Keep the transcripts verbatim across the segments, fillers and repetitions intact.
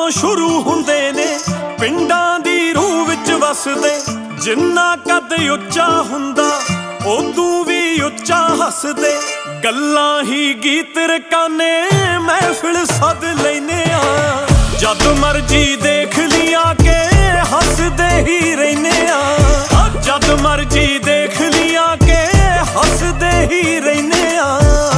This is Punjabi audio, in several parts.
ਜਦੋਂ ਸ਼ੁਰੂ ਹੁੰਦੇ ਨੇ ਪਿੰਡਾਂ ਦੀ ਰੂਹ ਵਿੱਚ ਵਸਦੇ। ਜਿੰਨਾ ਕੱਦ ਉੱਚਾ ਹੁੰਦਾ ਉਦੋਂ ਵੀ ਉੱਚਾ ਹੱਸਦੇ। ਗੱਲਾਂ ਹੀ ਗੀਤ ਰਕਾਨੇ ਮਹਿਫਿਲ ਸੱਦ ਲੈਨੇ ਆ। ਜਦ ਮਰਜੀ ਦੇਖ ਲਿਆ ਕੇ ਹੱਸਦੇ ਹੀ ਰਹਿਨੇ ਆ। ਜਦ ਮਰਜੀ ਦੇਖ ਲਿਆ ਕੇ ਹੱਸਦੇ ਹੀ ਰਹਿਨੇ ਆ।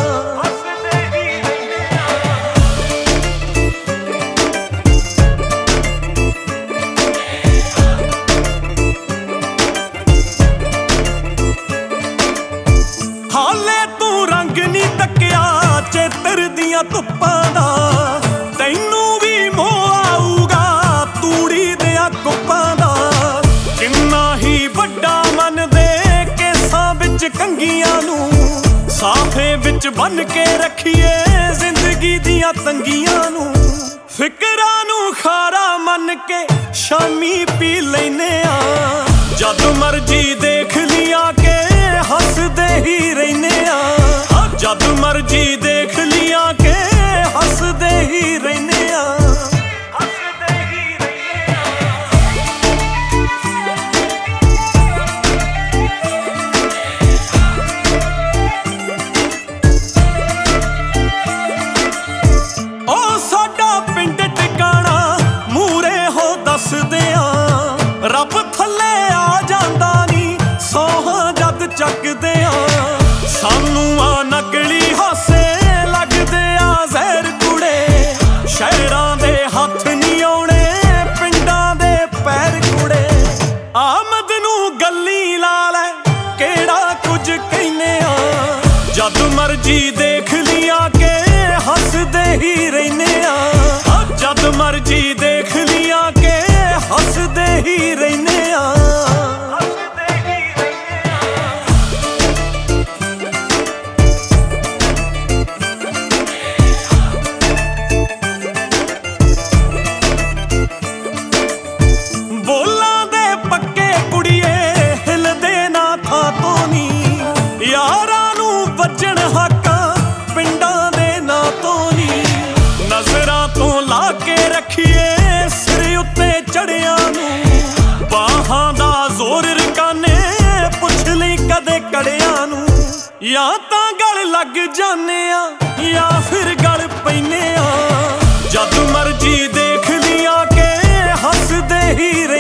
ਹਾਲੇ ਤੂੰ ਰੰਗ ਨੀ ਤੱਕਿਆ ਚੇਤਰ ਦੀਆਂ ਧੁੱਪਾਂ ਦਾ। ਤੈਨੂੰ ਵੀ ਮੋਹ ਆਊਗਾ ਤੂੜੀ ਦਿਆਂ ਕੁੱਪਾਂ ਦਾ। ਕਿੰਨਾ ਹੀ ਵੱਡਾ ਮਨ ਦੇ ਕੇਸਾਂ ਵਿੱਚ ਕੰਗੀਆਂ ਨੂੰ। ਸਾਫੇ ਵਿੱਚ ਬੰਨ ਕੇ ਰੱਖੀਏ ਜ਼ਿੰਦਗੀ ਦੀਆਂ ਤੰਗੀਆਂ ਨੂੰ। ਫਿਕਰਾਂ ਨੂੰ ਖਾਰਾ ਮੰਨ ਕੇ ਸ਼ਾਮੀ ਪੀ ਲੈਨੇ ਆ। ਜਦ ਮਰਜੀ ਦੇਖ ਲਿਆ ਕੇ ਹੱਸਦੇ ਹੀ ਰਹਿਨੇ ਆ। ਜਦ ਮਰਜੀ ਦੇਖ ਲਿਆ ਕੇ ਹੱਸਦੇ ਹੀ ਰਹਿਨੇ ਆ। ਹੱਸਦੇ ਹੀ ਰਹਿਨੇ ਆ। ਉਹ ਸਾਡਾ ਪਿੰਡ ਟਿਕਾਣਾ ਮੂਰੇ ਹੋ ਦੱਸਦੇ ਆ। ਰੱਬ ਥੱਲੇ ਆ ਜਾਂਦਾ ਨੀ ਸੌਹਾਂ ਜਦ ਚੱਕਦੇ ਆ। ਸਾਨੂੰ ਆ ਨਕਲੀ ਹਾਸੇ ਲੱਗਦੇ ਆ ਜ਼ਹਿਰ ਕੁੜੇ। ਸ਼ਹਿਰਾਂ ਦੇ ਹੱਥ ਨੀ ਆਉਣੇ ਪਿੰਡਾਂ ਦੇ ਪੈਰ ਕੁੜੇ। ਆਮਦ ਨੂੰ ਗੱਲੀ ਲਾ ਲੈ ਕਿਹੜਾ ਕੁਝ ਕਹਿੰਨੇ ਆ। ਜਦ ਮਰਜੀ ਦੇਖ ਲਿਆ ਕੇ ਹੱਸਦੇ ਹੀ ਰਹਿਨੇ ਆ। ਜਦ ਮਰਜੀ ਦੇਖ ਲਿਆ ਕੇ ਹੱਸਦੇ ਹੀ ਰਹਿਨੇ ਆ। ਬੋਲਾਂ ਦੇ ਪੱਕੇ ਕੁੜੀਏ ਹਿਲਦੇ ਨਾ ਥਾਂ ਤੋਂ ਨੀ। ਯਾਰਾਂ ਨੂੰ ਵੱਜਣ ਹਾਕਾਂ ਪਿੰਡਾਂ ਦੇ ਨਾਂ ਤੋਂ ਨੀ। ਨਜ਼ਰਾਂ ਤੋਂ ਲਾ ਕੇ ਰੱਖੀਏ ਸਿਰ ਉੱਤੇ ਚੜਿਆਂ ਨੂੰ। ਬਾਹਾਂ ਦਾ ਜ਼ੋਰ ਰਕਾਨੇ ਪੁੱਛ ਲਈ ਕਦੇ ਕੜਿਆਂ ਨੂੰ। ਜਾਂ ਤਾਂ ਗਲ ਲੱਗ ਜਾਨੇ ਆ ਜਾਂ ਫਿਰ ਗਲ ਪੈਨੇ ਆ। ਜਦ ਮਰਜੀ ਦੇਖ ਲਿਆ ਕੇ ਹੱਸਦੇ ਹੀ